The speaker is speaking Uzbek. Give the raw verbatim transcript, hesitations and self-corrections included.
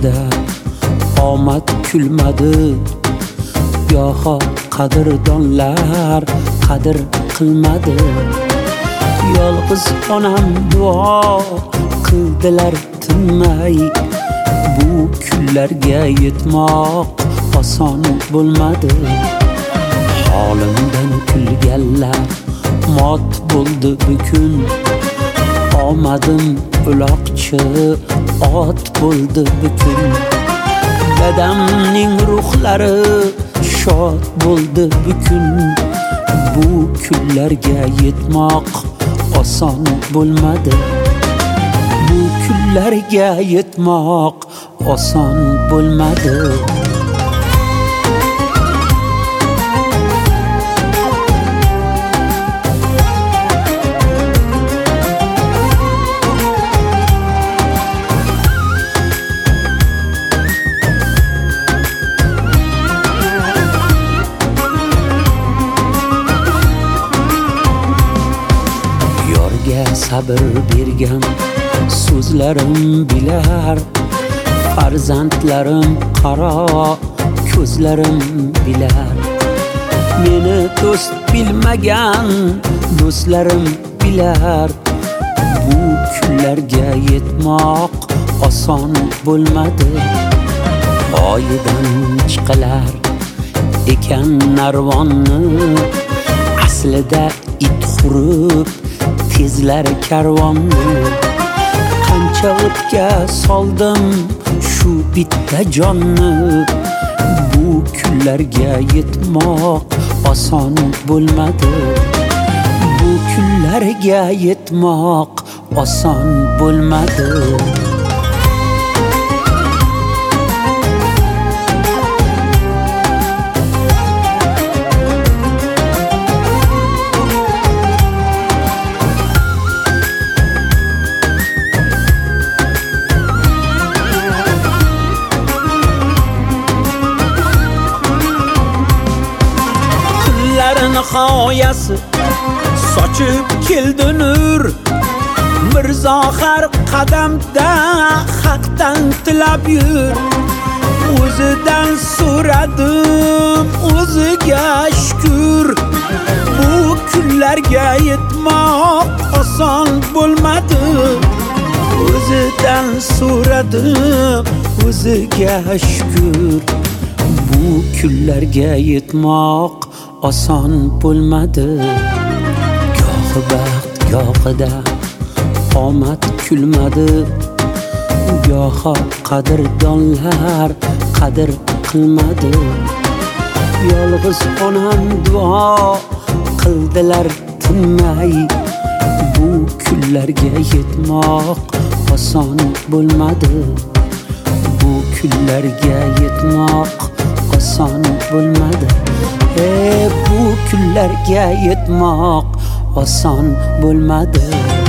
gohida omad kulmadi, goho qadrdonlar qadr qilmadi. Yolg'iz onam duo qildilar tinmay, bu kunlarga yetmoq oson bo'lmadi. Holimdan kulganlar mot bo'ldi bukun, omadim uloqchi ot bo'ldi bukun. Dadamning ruhlari shod bo'ldi bukun, bu kunlarga yetmoq oson bo'lmadi. Bu kunlarga yetmoq oson bo'lmadi. Sabr bergan so'zlarim bilar, farzandlarim qaro ko'zlarim bilar. Meni do'st bilmagan do'stlarim bilar, bu kunlarga yetmoq oson bo'lmadi. Oyidan chiqilar ekan narvonni, aslida it hurib tezlar karvonni. Qancha o'tga soldim shu bitta jonni, bu kunlarga yetmoq oson bo'lmadi. Bu kunlarga yetmoq oson bo'lmadi. Nihoyasi sochib keldi nur, Mirzo har qadamda haqdan tilab yur. O'zidan so'radim o'ziga shukr, bu kunlarga yetmoq oson bo'lmadi. O'zidan so'radim o'ziga shukr, bu kunlarga yetmoq oson bo'lmadi. Gohi baxt gohida omad kulmadi, goho qadrdonlar qadr qilmadi. Yolg'iz onam duo qildilar tinmay, bu kunlarga yetmoq oson bo'lmadi. Bu kunlarga yetmoq oson bo'lmadi. E bu kunlarga yetmoq oson bo'lmadi.